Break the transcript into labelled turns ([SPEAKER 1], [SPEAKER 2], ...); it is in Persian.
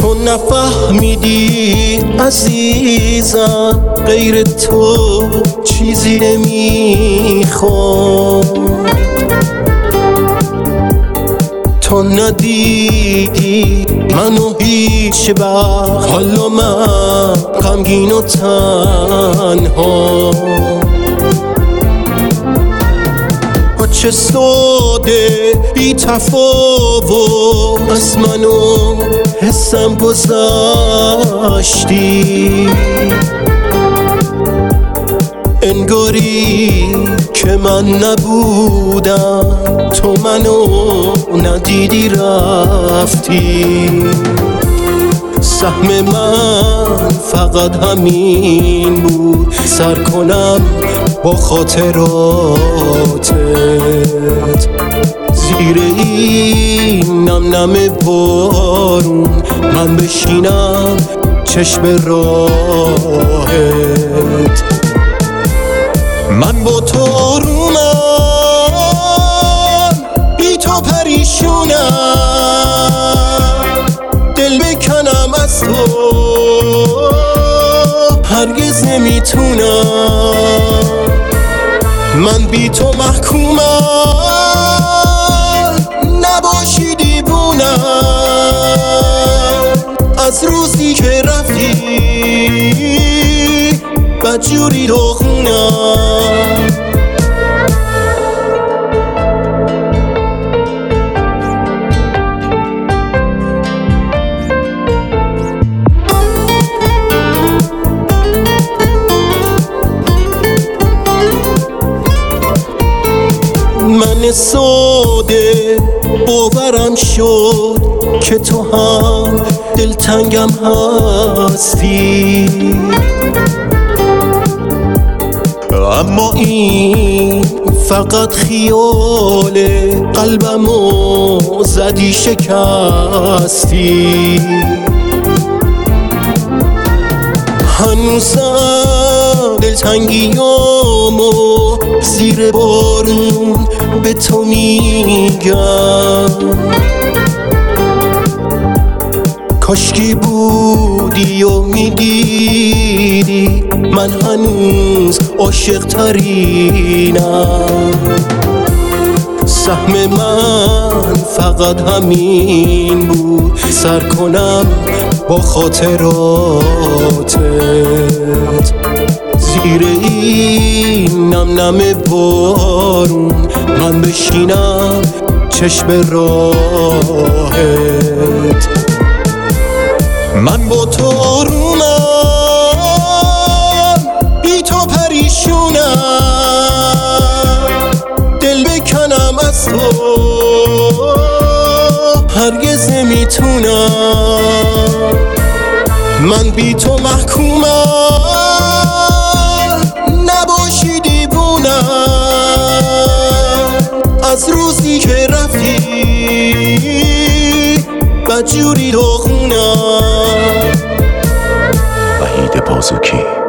[SPEAKER 1] تو نفهمیدی عزیزم، غیر تو چیزی نمیخوام. تو ندیدی منو هیچ وقت، حالا من غمگین و تنها. چه ساده بی تفاوت از منو حسم گذاشتی، انگاری که من نبودم، تو منو ندیدی رفتی. سهم من فقط همین بود، سر کنم با خاطراتت زیر این نم نم بارون، من بشینم چشم راهت. من با تو آرومم، بی تو پریشونم، دل بکنم از تو هرگز نمیتونم. من بی تو محکومم، نباشی دیوونم. از روزی که رفتی بدجوری تو خونم. من ساده باورم شد که تو هم دلتنگم هستی، اما این فقط خیاله، قلبمو زدی شکستی. هنوزم دلتنگیامو زیر بارون به تو میگم، کاشکی بودی و میدیدی من هنوز عاشق ترینم. سهم من فقط همین بود، سر کنم با خاطراتت زیر این نم نم بارون، من بشینم چشم راهت. من با تو آرومم، بی تو پریشونم، دل بکنم از تو هرگز نمیتونم. من بی تو محکومم، نباشی دیوونم. از روزی که رفتی بدجوری تو خونم.
[SPEAKER 2] وحید بازوکی.